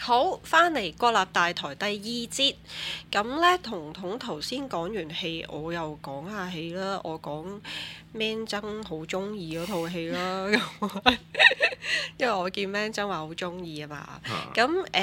好，翻嚟國立大台第二節，咁呢，彤彤頭先講完戲，我又講下戲啦。我講 Man 曾好中意嗰套戲啦，因為我見 Man 曾話好中意啊嘛。咁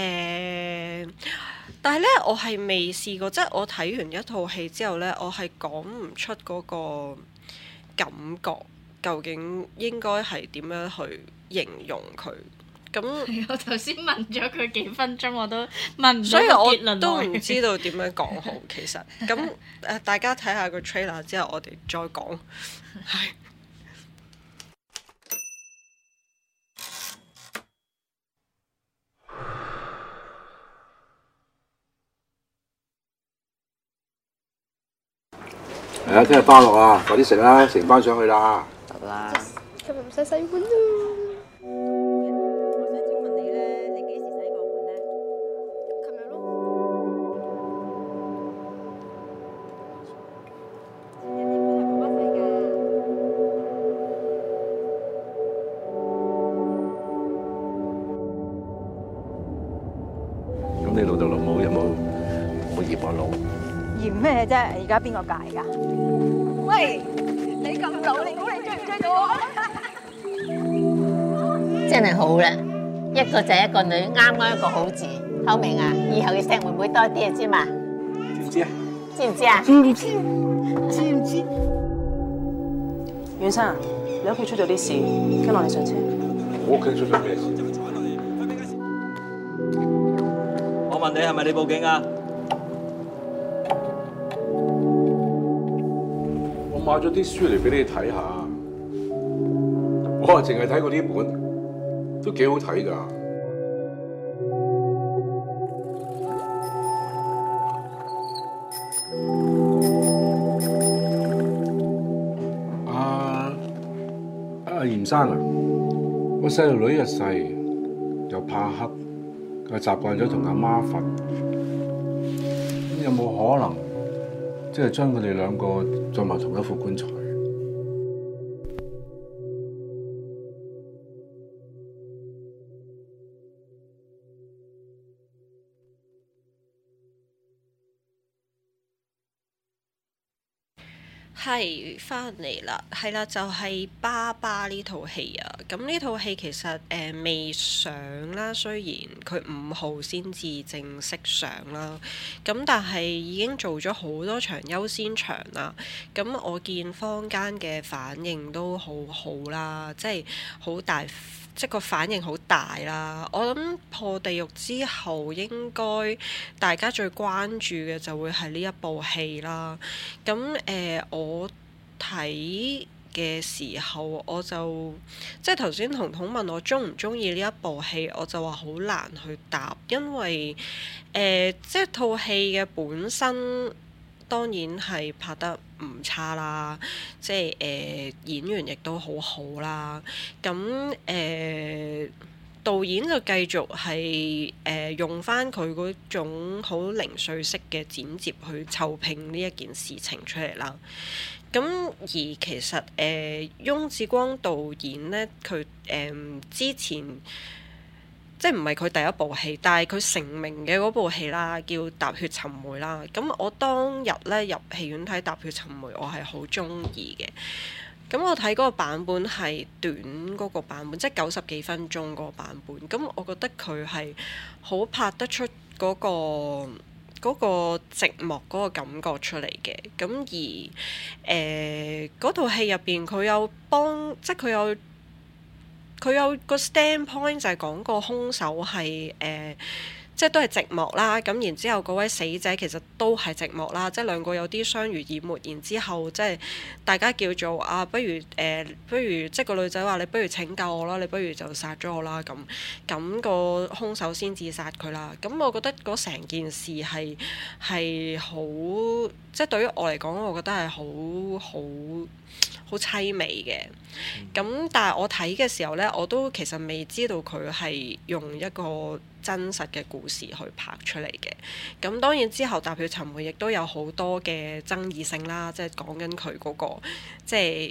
但係呢，我係未試過，即係我睇完一套戲之後呢，我係講唔出嗰個感覺，究竟應該係點樣去形容佢。咁我頭先問咗佢幾分鐘，我都問唔到所以結論我都唔知道點樣講好。其實咁大家睇下個 trailer 之後，我哋再講。係。 係啊！聽日翻學啊，快啲食啦，成班上去啦。 得啦。 今日唔使洗碗啦。 我想請問你咧，你幾時洗過碗咧？ 琴日咯。 前日啲碗係爸爸洗㗎。 咁你老豆老母有冇嫌我老？ 嫌咩啫？而家邊個界㗎？喂，你咁老，你估你追唔追到我？ 真係好啦，一個仔一個女，啱啱一個好字，好明啊！以後要錫妹妹多啲啊，知嘛？ 知唔知啊？ 知唔知啊？ 知唔知？ 袁生，你屋企出咗啲事，跟落嚟上車。 我屋企出咗咩事？ 我問你係咪你報警啊？ 我買咗啲書嚟俾你睇下，我係淨係睇過呢本，都幾好睇㗎。嚴生啊，我細路女一細又怕黑，又習慣咗同阿媽瞓，咁有冇可能即係將佢哋兩個葬埋同一副棺材？ 係翻嚟啦，係啦，就係爸爸呢套戲啊。咁呢套戲其實未上啦，雖然佢5號先至正式上啦，咁但係已經做咗好多場優先場啦。咁我見坊間嘅反應都好好啦，即係好大。即個反應好大啦！我諗破地獄之後，應該大家最關注嘅就會係呢一部戲啦。咁我睇嘅時候，我就即係頭先彤彤問我鍾唔鍾意呢一部戲，我就話好難去答，因為即係套戲嘅本身。當然係拍得唔差啦，即係演員亦都好好啦。咁導演就繼續係用翻佢嗰種好零碎式嘅剪接去湊拼呢一件事情出嚟啦。咁而其實翁子光導演呢，佢之前。即係唔係佢第一部戲，但係佢成名嘅嗰部戲啦，叫《踏血尋梅》啦。咁我當日咧入戲院睇《踏血尋梅》，我係好中意嘅。咁我睇嗰個版本係短嗰個版本，即係90幾分鐘嗰個版本。咁我覺得佢係好拍得出嗰個寂寞嗰個感覺出嚟嘅。咁而嗰套戲入邊佢有幫，即係佢有個 standpoint 就係講個兇手係即係都係寂寞啦。咁然之後嗰位死者其實都係寂寞啦，即係兩個有啲相濡以沫。然之後即係大家叫做不如即係個女仔話你不如拯救我啦，你不如就殺咗我啦。咁個兇手先至殺佢啦。咁我覺得嗰成件事係好，即係對於我嚟講，我覺得係好凄美嘅。咁但係我睇嘅時候呢，我都其實未知道佢係用一個真實嘅故事去拍出嚟嘅。咁當然之後《踏血尋梅》亦都有好多嘅爭議性啦，即係講緊佢嗰個即係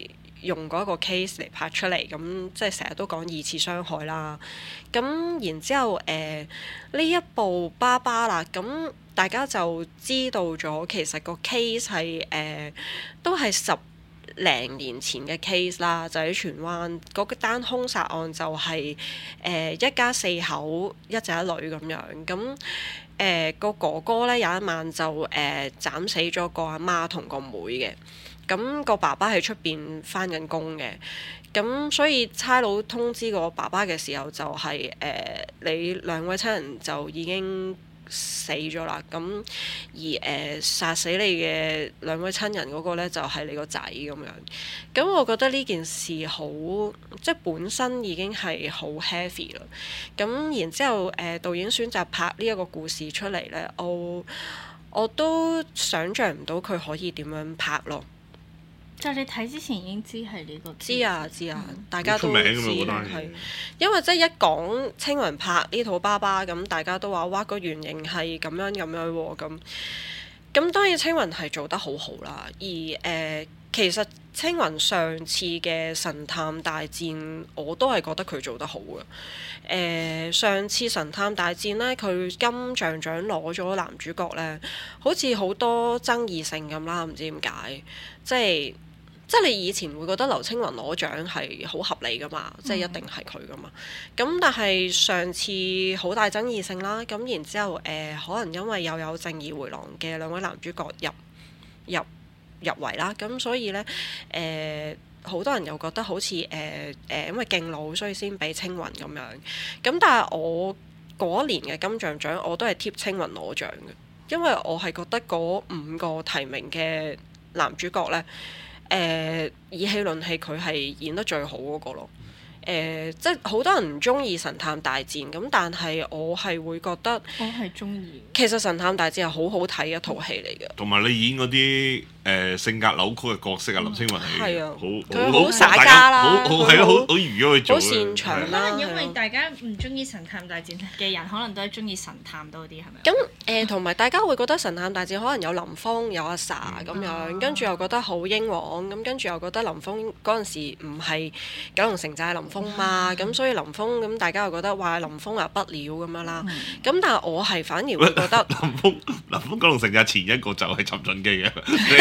用嗰一個 case 嚟拍出嚟，咁即係成日都講二次傷害啦。咁然之後呢一部爸爸啦，咁大家就知道咗其實個 case 係都係10零年前嘅 case 啦，就喺荃灣嗰單兇殺案就係一家4口一仔一女咁樣，咁個哥哥咧有一晚就斬死咗個阿媽同個妹嘅，咁個爸爸喺出邊返緊工嘅，咁所以差佬通知個爸爸嘅時候就係你兩位親人就已經死咗啦，咁而殺死你嘅兩位親人嗰個呢，就係你個仔咁樣。咁我覺得呢件事好，即係本身已經係好 heavy 啦。咁然之後導演選擇拍呢一個故事出嚟呢，我都想像唔到佢可以點樣拍咯。 就係你睇之前已經知係呢個知啊，大家都知係，因為即係一講青雲拍呢套爸爸咁，大家都話哇個原型係咁樣喎，咁當然青雲係做得好好啦。而其實青雲上次嘅神探大戰我都係覺得佢做得好嘅。上次神探大戰呢，佢金像獎攞咗男主角呢，好似好多爭議性咁啦，唔知點解，即係你以前會覺得劉青雲攞獎係好合理噶嘛，即係一定係佢噶嘛。咁但係上次好大爭議性啦，咁然之後可能因為又有正義迴廊嘅兩位男主角入圍啦，咁所以呢，好多人又覺得好似因為勁老所以先俾青雲咁樣。咁但係我嗰年嘅金像獎我都係貼青雲攞獎嘅，因為我係覺得嗰5個提名嘅男主角呢。以戲論戲，佢係演得最好嗰個咯。即係好多人唔中意神探大戰咁，但係我係會覺得我係中意。 其實神探大戰係好好睇一套戲嚟嘅。 同埋你演嗰啲性格扭曲嘅角色啊，林青雲係好耍家啦， 好預咗去做， 好擅長啦。 可能因為大家唔中意神探大戰嘅人，可能都係中意神探多啲，係咪？ 咁同埋大家會覺得神探大戰可能有林峰有阿 Sa 咁樣，跟住又覺得好英皇，咁跟住又覺得林峰嗰陣時唔係九龍城寨林峰嘛，咁所以林峰咁大家又覺得話林峰啊不了咁樣啦。咁但係我係反而會覺得林峰九龍城寨前一個就係尋秦記嘅。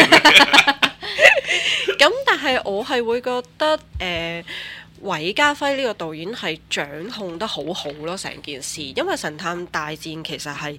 咁但係我係會覺得韋家輝呢個導演係掌控得好好咯，成件事，因為神探大戰其實係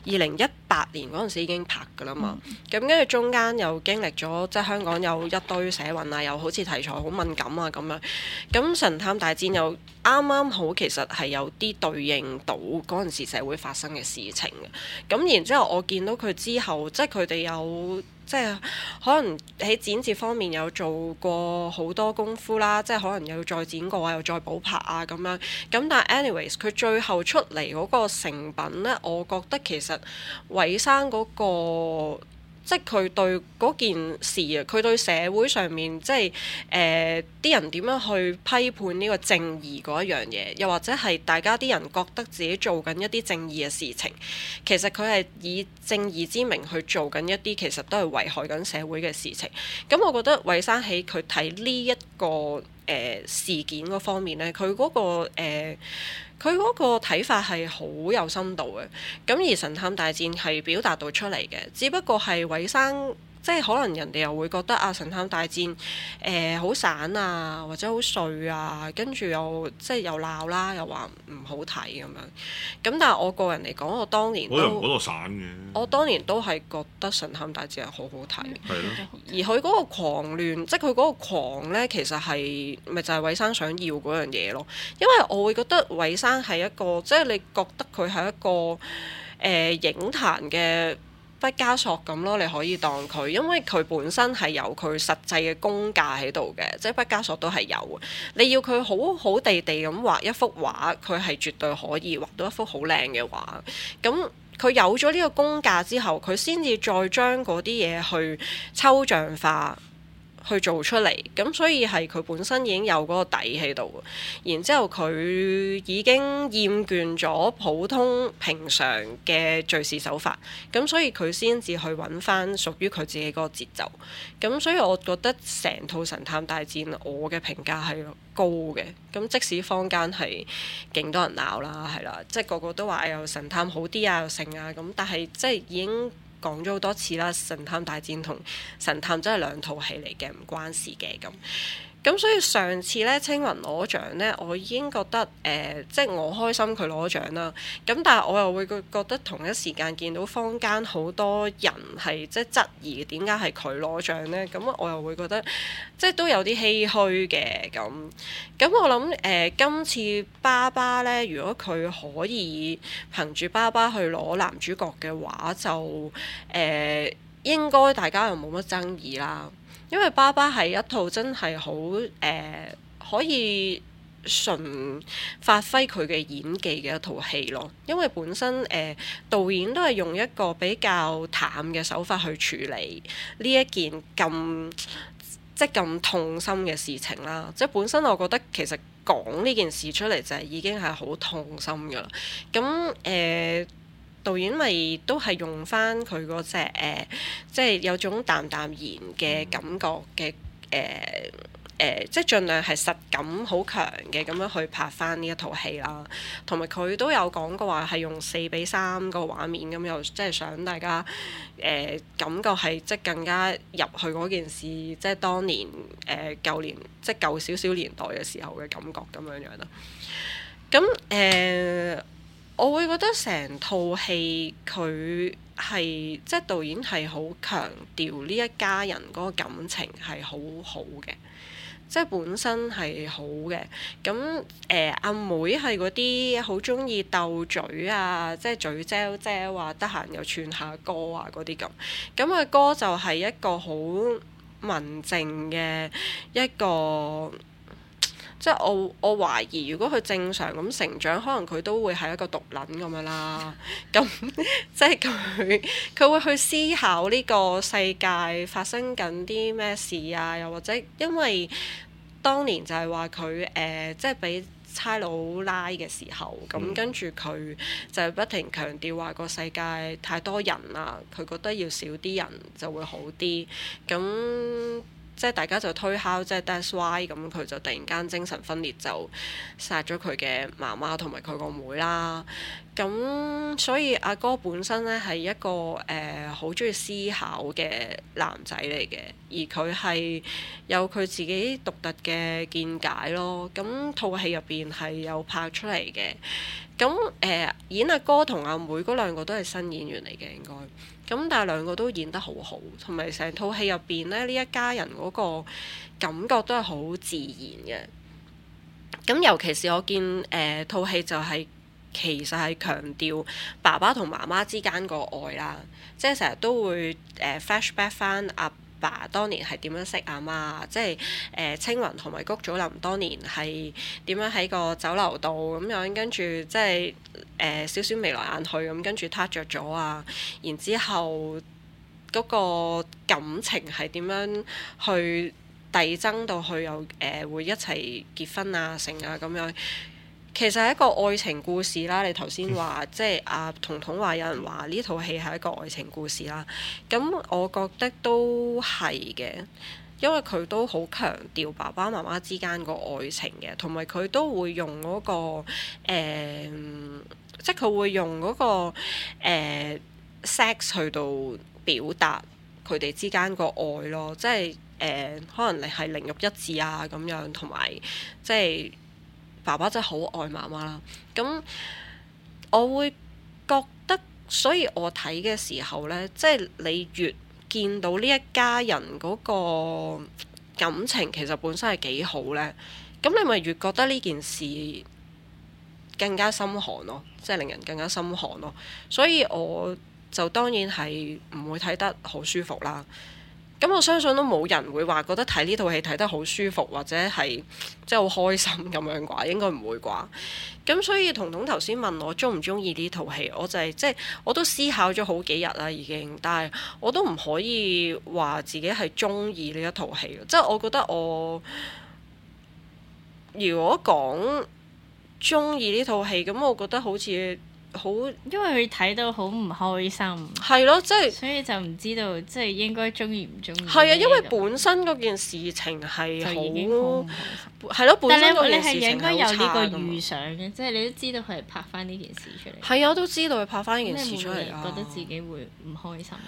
2018年嗰陣時已經拍㗎啦嘛，咁跟住中間又經歷咗即係香港有一堆社運啊，又好似題材好敏感啊咁樣，咁神探大戰又啱啱好其實係有啲對應到嗰陣時社會發生嘅事情嘅，咁然之後我見到佢之後即係佢哋有即係可能喺剪接方面有做過好多功夫啦，即係可能又再剪過啊，又再補拍啊咁樣。咁但係 anyways，佢最後出嚟嗰個成品呢，我覺得其實韋生嗰個即係佢對嗰件事啊，佢對社會上面即係啲人點樣去批判呢個正義嗰一樣嘢，又或者係大家啲人覺得自己做緊一啲正義嘅事情，其實佢係以正義之名去做緊一啲其實都係危害緊社會嘅事情。咁我覺得韋生喺佢睇呢一個事件嗰方面呢，佢嗰個睇法係好有深度嘅。咁而神探大戰係表達到出嚟嘅，只不過係韋生。即係可能人哋又會覺得啊，神探大戰好散啊，或者好碎啊，跟住又即係又鬧啦，又話唔好睇咁樣。咁但係我個人嚟講，我當年都散嘅。 我當年都係覺得神探大戰係好好睇。而佢嗰個狂亂，即係佢嗰個狂呢，其實係咪就係韋生想要嗰樣嘢咯？因為我會覺得韋生係一個，即係你覺得佢係一個影壇嘅畢加索咁咯，你可以當佢，因為佢本身係有佢實際嘅功架喺度嘅，即係畢加索都係有。你要佢好好地地咁畫一幅畫，佢係絕對可以畫到一幅好靚嘅畫。咁佢有咗呢個功架之後，佢先至再將嗰啲嘢去抽象化， 去做出嚟，咁所以係佢本身已經有嗰個底喺度，然之後佢已經厭倦咗普通平常嘅敘事手法，咁所以佢先至去揾翻屬於佢自己嗰個節奏，咁所以我覺得成套神探大戰我嘅評價係高嘅，咁即使坊間係勁多人鬧啦，係啦，即係個個都話有神探好啲啊，又成啊，咁但係即係已經講咗好多次啦，神探大戰同神探真係兩套戲嚟嘅，唔關事嘅咁所以上次咧青雲攞獎咧，我已經覺得即係我開心佢攞獎啦。咁但係我又會覺得同一時間見到坊間好多人係即係質疑點解係佢攞獎咧，咁我又會覺得即係都有啲唏噓嘅咁我諗今次爸爸咧，如果佢可以憑住爸爸去攞男主角嘅話，就應該大家又冇乜爭議啦。因為爸爸係一套真係好可以純發揮佢嘅演技嘅一套戲咯。因為本身導演都係用一個比較淡嘅手法去處理呢一件咁痛心嘅事情啦。即係本身我覺得其實講呢件事出嚟就係已經係好痛心㗎啦。咁導演咪都係用翻佢嗰隻即係有種淡淡然嘅感覺嘅即係盡量係實感好強嘅咁樣去拍翻呢一套戲啦。同埋佢都有講過話係用4:3個畫面咁，又即係想大家感覺係即係更加入去嗰件事，即係當年舊年即係舊少少年代嘅時候嘅感覺咁樣樣啦。咁我會覺得成套戲佢係即係導演係好強調呢一家人嗰個感情係好好嘅，即係本身係好嘅。咁阿妹係嗰啲好中意鬥嘴啊，即係嘴嚼嚼啊，得閒又串下歌啊嗰啲咁。咁阿哥就係一個好文靜嘅一個。即係我懷疑，如果佢正常咁成長，可能佢都會係一個毒撚咁樣啦。咁即係佢會去思考呢個世界發生緊啲咩事啊？又或者因為當年就係話佢即係俾差佬拉嘅時候，咁跟住佢就不停強調話個世界太多人啦，佢覺得要少啲人就會好啲。咁即係大家就推敲，即係 that's why 咁佢就突然間精神分裂，就殺咗佢嘅媽媽同埋佢個妹啦。咁所以阿哥本身咧係一個好中意思考嘅男仔嚟嘅，而佢係有佢自己獨特嘅見解咯。咁套戲入邊係有拍出嚟嘅。咁演阿哥同阿妹嗰兩個都係新演員嚟嘅應該。咁但係兩個都演得好好，同埋成套戲入邊咧，呢一家人嗰個感覺都係好自然嘅。咁尤其是我見套戲就係其實係強調爸爸同媽媽之間個愛啦，即係成日都會flashback 翻阿爸當年係點樣識阿媽，即係青雲同埋谷祖琳當年係點樣喺個酒樓度咁樣，跟住即係少少眉來眼去咁，跟住撻着咗啊，然之後嗰個感情係點樣去遞增到去又會一齊結婚啊成啊咁樣。其實係一個愛情故事啦，你頭先話即係阿彤彤話有人話呢套戲係一個愛情故事啦，咁我覺得都係嘅，因為佢都好強調爸爸媽媽之間個愛情嘅，同埋佢都會用嗰個即係佢會用嗰個sex 去到表達佢哋之間個愛咯，即係可能你係靈肉一致啊咁樣，同埋即係。爸爸真係好愛媽媽啦，咁我會覺得，所以我睇嘅時候呢，即係你越見到呢一家人嗰個感情其實本身係幾好呢，咁你咪越覺得呢件事更加心寒咯，即係令人更加心寒咯，所以我就當然係唔會睇得好舒服啦。 咁我相信都冇人會話覺得睇呢套戲睇得好舒服或者係即係好開心咁樣啩，應該唔會啩。咁所以彤彤頭先問我鍾唔鍾意呢套戲，我就係即係我都思考咗好幾日啦已經，但係我都唔可以話自己係鍾意呢一套戲。即係我覺得我如果講鍾意呢套戲，咁我覺得好似好， 因為佢睇到好唔開心， 係咯，即係所以就唔知道即係應該鍾意唔鍾意。 係啊，因為本身嗰件事情係好唔開心， 係咯，本身嗰但件事情係你係應該有呢個預預想嘅，即係你都知道佢係拍翻呢件事出嚟。 係啊，我都知道佢拍翻呢件事出嚟啊。 覺得自己會唔開心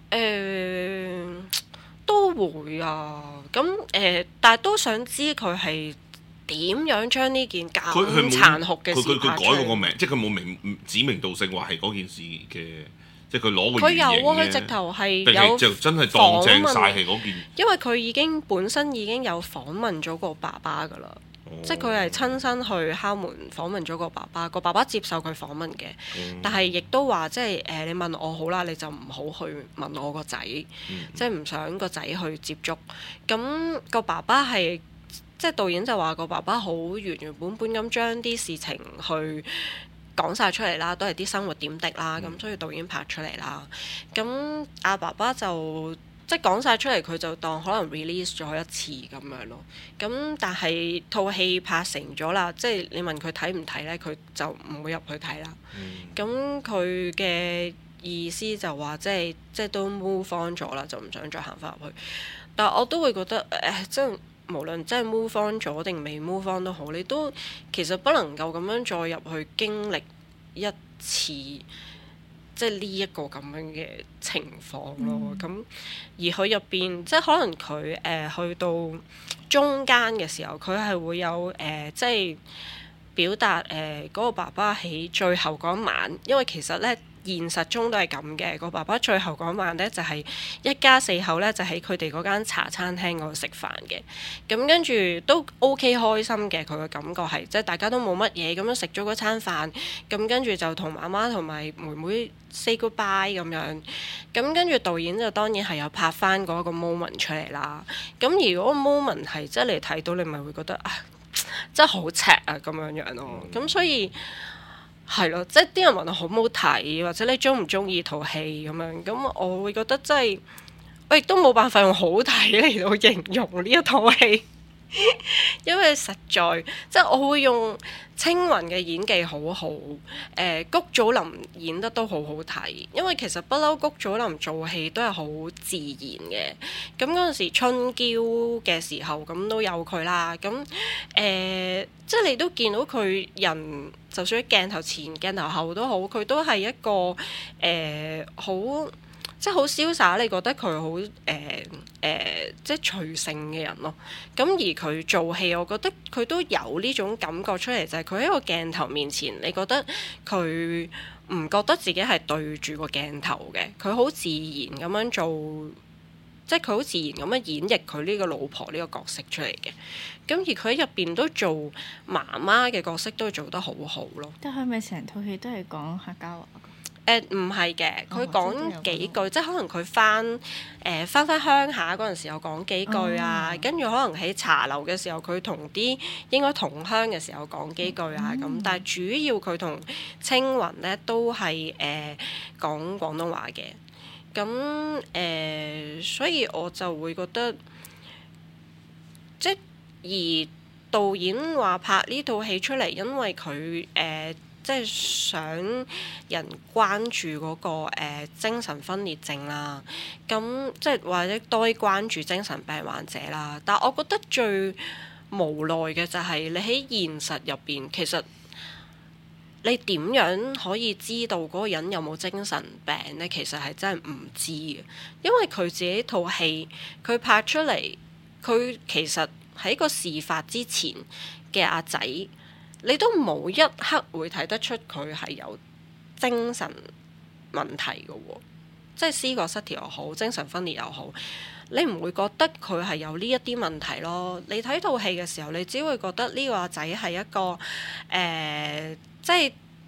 都會啊。咁但係都想知佢係點樣將呢件咁殘酷嘅事拍出嚟。 佢改個名，即係佢冇指名道姓話係嗰件事嘅，即係佢攞個佢有啊，佢直頭係有就真係當正晒係嗰件。 因為佢本身已經有訪問咗個爸爸㗎啦。即係佢係親身去敲門訪問咗個爸爸，個爸爸接受佢訪問嘅，但係亦都話即係你問我好啦，你就唔好去問我個仔，即係唔想個仔去接觸。咁個爸爸係即係導演就話個爸爸好原本咁將啲事情去講晒出嚟啦，都係啲生活點滴啦，咁所以導演拍出嚟啦。咁阿爸爸就即係講晒出嚟，佢就當可能 release 咗一次咁樣咯。咁但係套戲拍成咗啦，即係你問佢睇唔睇呢？佢就唔會入去睇啦。咁佢嘅意思就話即係都 move on 咗啦，就唔想再行翻入去。但係我都會覺得即係無論即係 move on 咗定未 move on 都好，你都其實不能夠咁樣再入去經歷一次。即係呢一個咁樣嘅情況咯，咁、而佢入邊即係可能佢去到中間嘅時候，佢係會有即係表達嗰個爸爸喺最後嗰一晚，因為其實咧現實中都係咁嘅，個爸爸最後嗰晚咧就係一家四口咧就喺佢哋嗰間茶餐廳嗰度食飯嘅，咁跟住都 OK 開心嘅，佢嘅感覺係即係大家都冇乜嘢咁樣食咗嗰餐飯，咁跟住就同媽媽同埋妹妹 say goodbye 咁樣，咁跟住導演就當然係有拍翻嗰個 moment 出嚟啦，咁而嗰個 moment 係即係你睇到你咪會覺得啊真係好赤啊咁樣咯，咁所以。係咯，即係啲人問我好唔好睇，或者你鍾唔鍾意套戲咁樣，咁我會覺得真係，我亦都冇辦法用好睇嚟到形容呢一套戲，因為實在即係我會用青雲嘅演技好好，谷祖琳演得都好好睇，因為其實不嬲谷祖琳做戲都係好自然嘅，咁嗰陣時春嬌嘅時候咁都有佢啦，咁即係你都見到佢人。就算喺鏡頭前、鏡頭後都好，佢都係一個好即係好瀟灑。你覺得佢好即係隨性嘅人咯。咁而佢做戲，我覺得佢都有呢種感覺出嚟，就係佢喺個鏡頭面前，你覺得佢唔覺得自己係對住個鏡頭嘅，佢好自然咁樣做。即係佢好自然咁樣演繹佢呢個老婆呢個角色出嚟嘅，咁而佢喺入邊都做媽媽嘅角色都做得好好咯。 但係咪成套戲都係講客家話㗎？唔係嘅，佢講幾句，即係可能佢翻鄉下嗰陣時候講幾句啊，跟住可能喺茶樓嘅時候佢同啲應該同鄉嘅時候講幾句啊咁，但係主要佢同青雲咧都係講廣東話嘅。咁所以我就會覺得，即而導演話拍呢套戲出嚟，因為佢即係想人關注嗰個精神分裂症啦，咁即係或者多啲關注精神病患者啦。但我覺得最無奈嘅就係你喺現實入邊，其實。你點樣可以知道嗰個人有冇精神病呢？其實係真係唔知嘅，因為佢自己套戲佢拍出嚟，佢其實喺個事發之前嘅阿仔，你都冇一刻會睇得出佢係有精神問題嘅喎，即係思覺失調又好，精神分裂又好，你唔會覺得佢係有呢一啲問題咯。你睇套戲嘅時候，你只會覺得呢個阿仔係一個即係都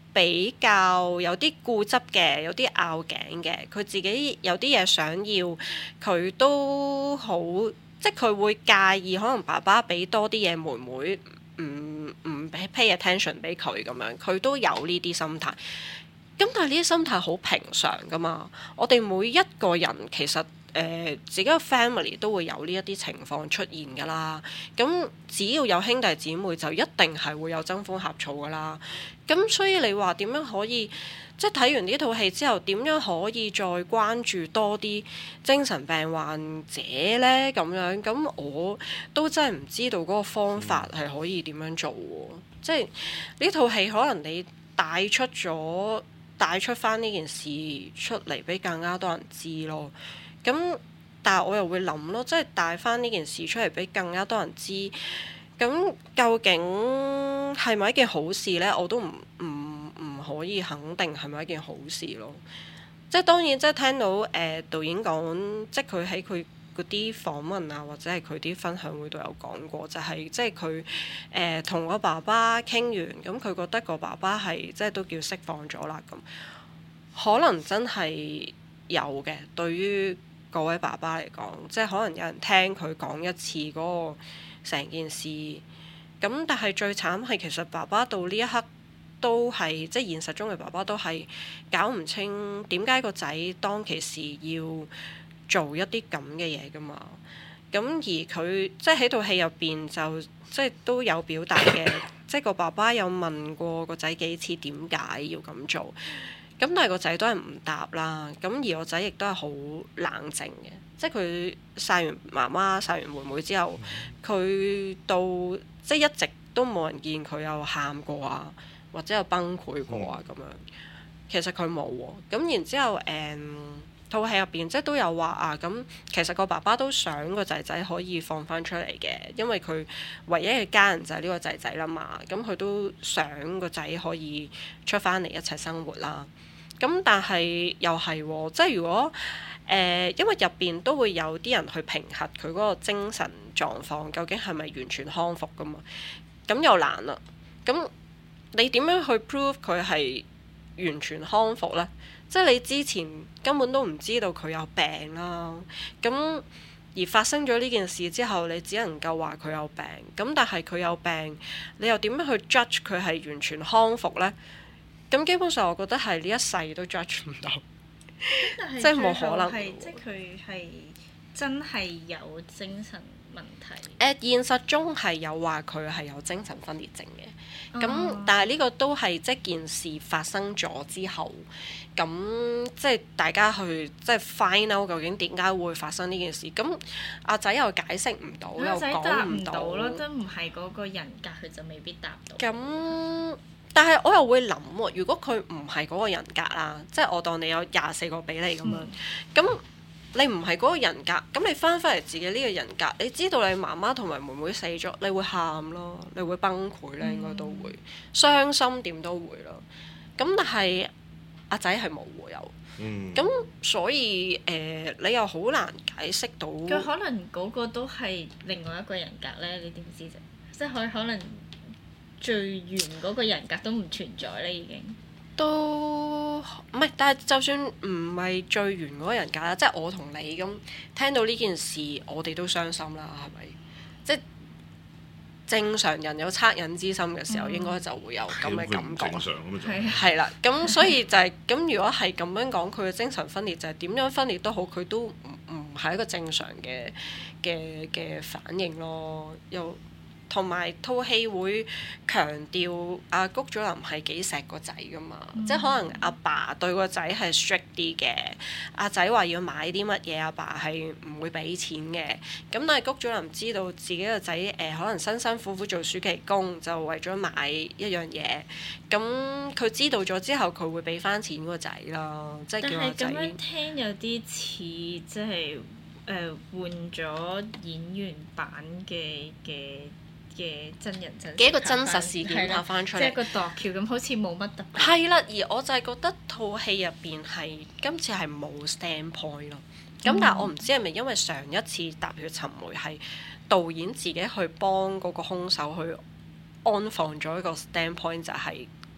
比較有啲固執嘅，有啲拗頸嘅，佢自己有啲嘢想要，佢都好，即係佢會介意，可能爸爸俾多啲嘢妹妹，唔 pay attention 俾佢咁樣，佢都有呢啲心態。咁但係呢啲心態好平常噶嘛，我哋每一個人其實自己個 family 都會有呢一啲情況出現㗎啦。咁只要有兄弟姊妹，就一定係會有爭風呷醋㗎啦。咁所以你話點樣可以即係睇完呢套戲之後，點樣可以再關注多啲精神病患者呢？咁樣咁我都真係唔知道嗰個方法係可以點樣做喎。即係呢套戲可能你帶出翻呢件事出嚟俾更加多人知咯。咁但係我又會諗咯，即係帶翻呢件事出嚟俾更加多人知，咁究竟係咪一件好事呢？我都唔可以肯定係咪一件好事咯。即係當然，即係聽到導演講，即係佢喺佢嗰啲訪問啊，或者係佢啲分享會都有講過，就係即係佢同個爸爸傾完，咁佢覺得個爸爸係即係都叫釋放咗啦。咁可能真係有嘅，對於各位爸爸嚟講，即係可能有人聽佢講一次嗰個成件事，咁但係最慘係其實爸爸到呢一刻都係即係現實中嘅爸爸都係搞唔清點解個仔當其時要做一啲咁嘅嘢㗎嘛。咁而佢即係喺套戲入邊就即係都有表達嘅，即係個爸爸有問過個仔幾次點解要咁做。咁但係個仔都係唔答啦，咁而個仔亦都係好冷靜嘅，即係佢曬完媽媽曬完妹妹之後，佢到即係一直都冇人見佢有喊過啊，或者有崩潰過啊咁樣。其實佢冇喎，咁然之後套戲入邊即係都有話啊，咁其實個爸爸都想個仔仔可以放翻出嚟嘅，因為佢唯一嘅家人就係呢個仔仔啦嘛，咁佢都想個仔可以出翻嚟一齊生活啦。咁但係又係喎，即係如果因為入邊都會有啲人去評核佢嗰個精神狀況，究竟係咪完全康復噶嘛？咁又難啦。咁你點樣去 prove 佢係完全康復呢？即係你之前根本都唔知道佢有病啦。咁而發生咗呢件事之後，你只能夠話佢有病。咁但係佢有病，你又點樣去 judge 佢係完全康復呢？咁基本上我覺得係呢一世都 judge 唔到，即係冇可能。 即係佢係真係有精神問題。 現實中係有話佢係有精神分裂症嘅，咁但係呢個都係即件事發生咗之後，咁即係大家去即係 find out 究竟點解會發生呢件事。咁阿仔又解釋唔到，又講唔到咯，都唔係嗰個人格，佢就未必答到。 咁但係我又會諗喎，如果佢唔係嗰個人格啦，即係我當你有24個比例咁樣，咁你唔係嗰個人格，咁你翻返嚟自己呢個人格，你知道你媽媽同埋妹妹死咗，你會喊咯，你會崩潰咧，應該都會傷心，點都會咯。咁但係阿仔係冇喎又，咁所以你又好難解釋到。 佢可能嗰個都係另外一個人格咧，你點知啫？即係佢可能。最原嗰個人格都唔存在咧，已經都唔係，但係就算唔係最原嗰個人格啦，即係我同你咁聽到呢件事，我哋都傷心啦，係咪？即係正常人有惻隱之心嘅時候，應該就會有咁嘅感覺。正常咁樣係啦，咁所以就係咁。如果係咁樣講，佢嘅精神分裂就係點樣分裂都好，佢都唔係一個正常嘅反應咯，又。同埋套戲會強調阿谷祖琳係幾錫個仔噶嘛，即係可能阿爸對個仔係 strict 啲嘅，阿仔話要買啲乜嘢，阿爸係唔會俾錢嘅。咁但係谷祖琳知道自己個仔可能辛辛苦苦做暑期工，就為咗買一樣嘢。咁佢知道咗之後，佢會俾翻錢個仔咯，即係叫個仔。 但係咁樣聽有啲似即係換咗演員版嘅真人真嘅一個真實事件拍翻出嚟， 即係個度橋咁，好似冇乜特別。 係啦，而我就係覺得套戲入邊係今次係冇 standpoint 咯。咁但係我唔知係咪因為上一次《踏血尋梅》係導演自己去幫嗰個兇手去安放咗一個 standpoint，就係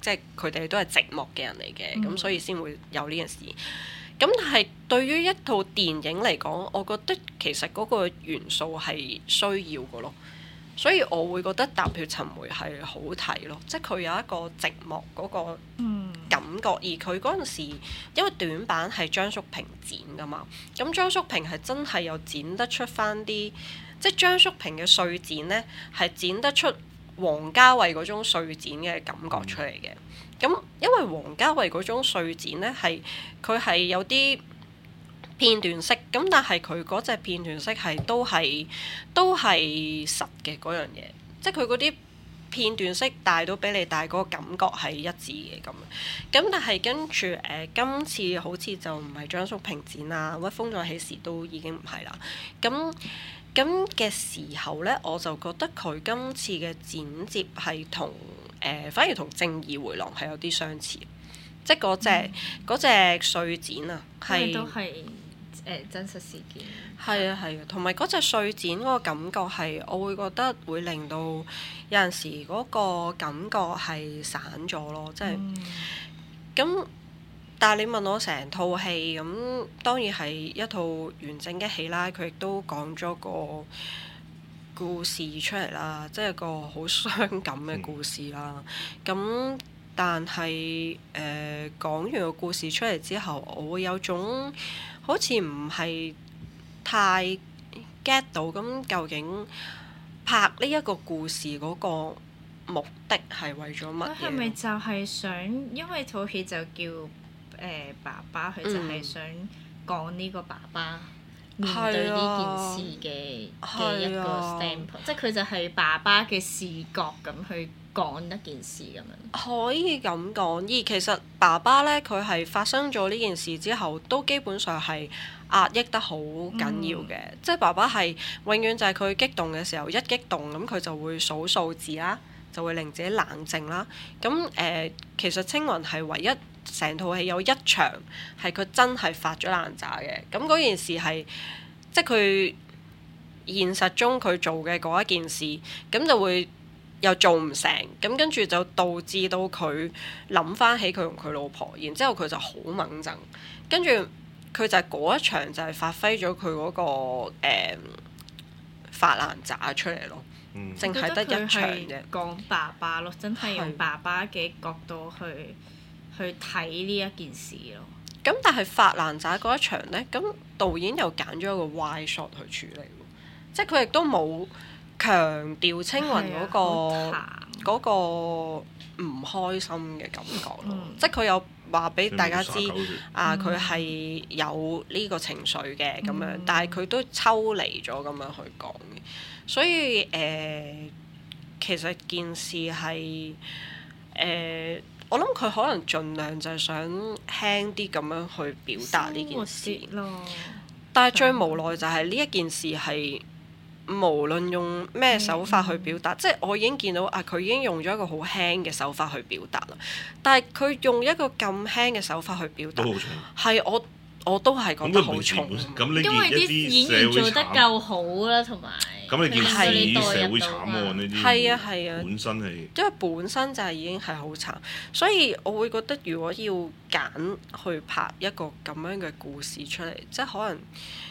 即係佢哋都係寂寞嘅人嚟嘅，咁所以先會有呢件事。咁但係對於一套電影嚟講，我覺得其實嗰個元素係需要嘅咯，所以我會覺得《踏血尋梅》係好睇咯，即係佢有一個寂寞嗰個感覺，而佢嗰陣時因為短版係張叔平剪㗎嘛，咁張叔平係真係有剪得出返啲，即係張叔平嘅碎剪呢，係剪得出王家衛嗰種碎剪嘅感覺出嚟嘅。咁因為王家衛嗰種碎剪呢，佢係有啲片段式，咁但係佢嗰隻片段式係都係實嘅嗰樣嘢，即係佢嗰啲片段式帶到俾你，但係嗰個感覺係一致嘅咁。咁但係跟住今次好似就唔係張叔平剪啦，屈風再起時都已經唔係啦。咁嘅時候呢，我就覺得佢今次嘅剪接係反而同《正義迴廊》係有啲相似，即係嗰隻碎剪啊，係都係真實事件。 係啊，同埋嗰隻碎剪嗰個感覺係，我會覺得會令到有陣時嗰個感覺係散咗咯，即係咁。但係你問我成套戲咁，當然係一套完整嘅戲啦。佢亦都講咗個故事出嚟啦，即係個好傷感嘅故事啦。咁但係講完個故事出嚟之後，我會有種好似唔係太 get 到咁究竟拍呢一個故事嗰個目的係為咗乜嘢？ 係咪就係想，因為套戲就叫爸爸，佢就係想講呢個爸爸面對呢件事嘅一個 sample，即係佢就係爸爸嘅視角咁去講一件事咁樣。 可以咁講，而其實爸爸呢，佢係發生咗呢件事之後，都基本上係壓抑得好緊要嘅。即係爸爸係永遠就係佢激動嘅時候，一激動咁佢就會數數字啦，就會令自己冷靜啦。咁其實青雲係唯一成套戲有一場係佢真係發咗爛渣嘅，咁嗰件事係即係佢現實中佢做嘅嗰一件事，咁就會又做唔成，咁跟住就導致到佢諗翻起佢同佢老婆，然之後佢就好猛憎，跟住佢就係嗰一場就係發揮咗佢嗰個發爛渣出嚟咯，淨係得一場啫。 講爸爸咯，真係用爸爸嘅角度去睇呢一件事咯。 咁但係發爛渣嗰一場呢，咁導演又揀咗一個 wide shot 去處理喎，即係佢亦都冇強調青雲嗰個唔開心嘅感覺咯。即係佢有話俾大家知佢係有呢個情緒嘅咁樣，但係佢都抽離咗咁樣去講嘅。所以其實件事係我諗佢可能盡量就係想輕啲咁樣去表達呢件事咯。但係最無奈就係呢一件事係無論用咩手法去表達，即係我已經見到佢已經用咗一個好輕嘅手法去表達啦。但係佢用一個咁輕嘅手法去表達，係我都係覺得好重。 因為啲演員做得夠好啦，同埋咁你件事以社會慘案呢啲係啊， 本身係因為本身就係已經係好慘，所以我會覺得如果要揀去拍一個咁樣嘅故事出嚟，即係可能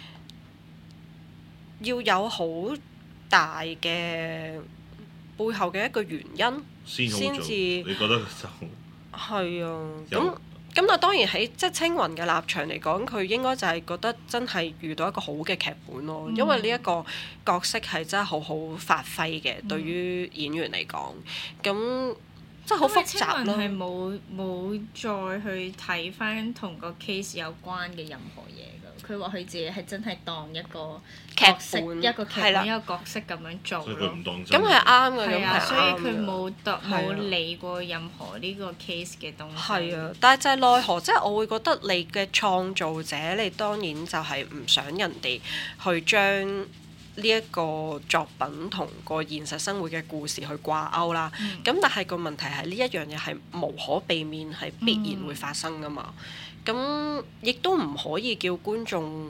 要有好大嘅背後嘅一個原因先至， 你覺得就係啊。咁啊，當然喺即係青雲嘅立場嚟講，佢應該就係覺得真係遇到一個好嘅劇本咯，因為呢一個角色係真係好好發揮嘅，對於演員嚟講，咁即係好複雜咯。 係冇再去睇翻同個 case 有關嘅任何嘢㗎。佢話佢自己係真係當一個角色劇本一個角色咁樣做咯。 咁係啱嘅， 係啊，所以佢冇理過任何呢個 case 嘅東西。 係啊，但係就係奈何，即係我會覺得你嘅創造者，你當然就係唔想人哋去將呢一個作品同個現實生活嘅故事去掛鈎啦。咁但係個問題係呢一樣嘢係無可避免，係必然會發生㗎嘛。咁亦都唔可以叫觀眾唔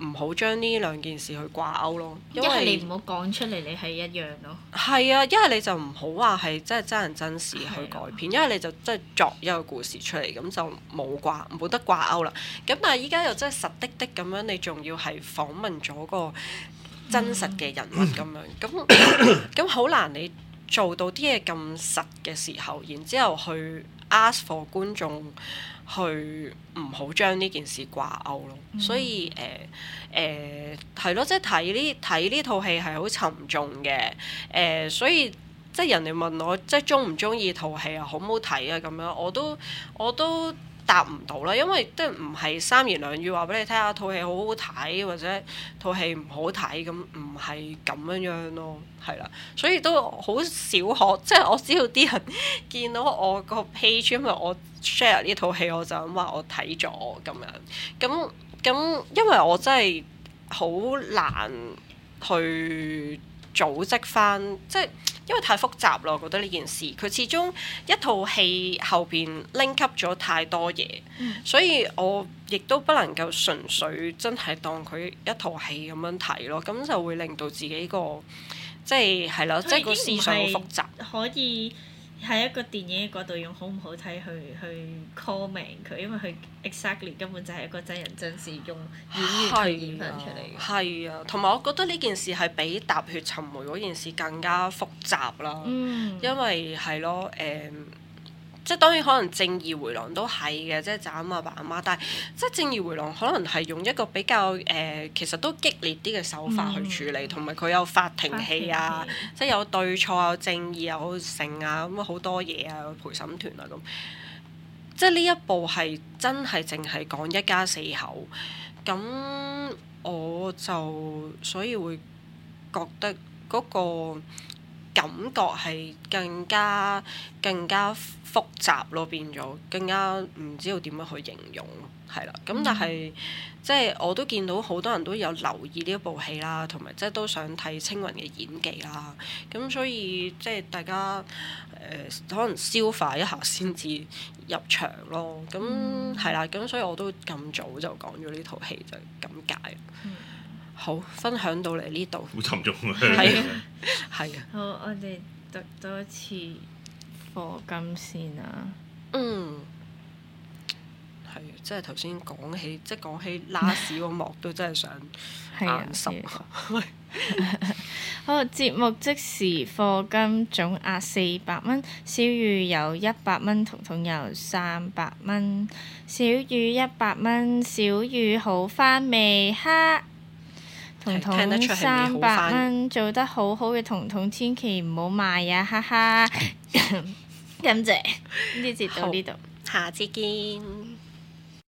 唔好將呢兩件事去掛鈎咯。 一係你唔好講出嚟，你係一樣咯。 係啊，一係你就唔好話係真係真人真事去改編，一係你就真係作一個故事出嚟，咁就冇得掛鈎啦。咁但係依家又真係實的咁樣，你仲要係訪問咗個真實嘅人物咁樣，咁好難你做到啲嘢咁實嘅時候，然之後去 ask for 觀眾去唔好將呢件事掛鈎咯。所以係咯，即係睇呢套戲係好沉重嘅。所以即係人哋問我即係鍾唔鍾意套戲啊，好唔好睇啊咁樣，我都答唔到啦，因為都唔係三言兩語話俾你聽下套戲好好睇或者套戲唔好睇，咁唔係咁樣咯，係啦，所以都好少可，即係我知道啲人見到我個 page，因為我 share 呢套戲，我就咁話我睇咗咁樣，咁因為我真係好難去組織翻，即係因為太複雜咯，我覺得呢件事佢始終一套戲後邊 link up 咗太多嘢，所以我亦都不能夠純粹真係當佢一套戲咁樣睇咯，咁就會令到自己個即係咯，即係個思想好複雜。 可以喺一個電影嘅角度用好唔好睇去 comment 佢，因為佢 exactly 根本就係一個真人真事，用演員去演翻出嚟嘅。 係啊，同埋我覺得呢件事係比踏血尋梅嗰件事更加複雜啦。因為係咯，即係當然可能正義迴廊都係嘅，即係斬阿爸阿媽，但係即係正義迴廊可能係用一個比較其實都激烈啲嘅手法去處理，同埋佢有法庭戲啊，即係有對錯有正義有性啊，咁好多嘢啊，有陪審團啊咁。即係呢一部係真係淨係講一家四口，咁我就所以會覺得嗰個感覺係更加複雜咯，變咗更加唔知道點樣去形容，係啦。咁但係即係我都見到好多人都有留意呢一部戲啦，同埋即係都想睇青雲嘅演技啦。咁所以即係大家可能消化一下先至入場咯。咁係啦，咁所以我都咁早就講咗呢套戲就咁解。好，分享到嚟呢度。 好沉重啊！ 係啊，係啊。 好，我哋讀多一次課金先啊。 係，即係頭先講起拉屎個幕都真係想眼濕。 好，節目即時課金總額400蚊，小魚有100蚊，彤彤有300蚊。小魚100蚊，小魚好返未？哈！彤彤300蚊，做得好好嘅彤彤，千祈唔好賣啊！哈哈，感謝呢節到呢度， 下次見。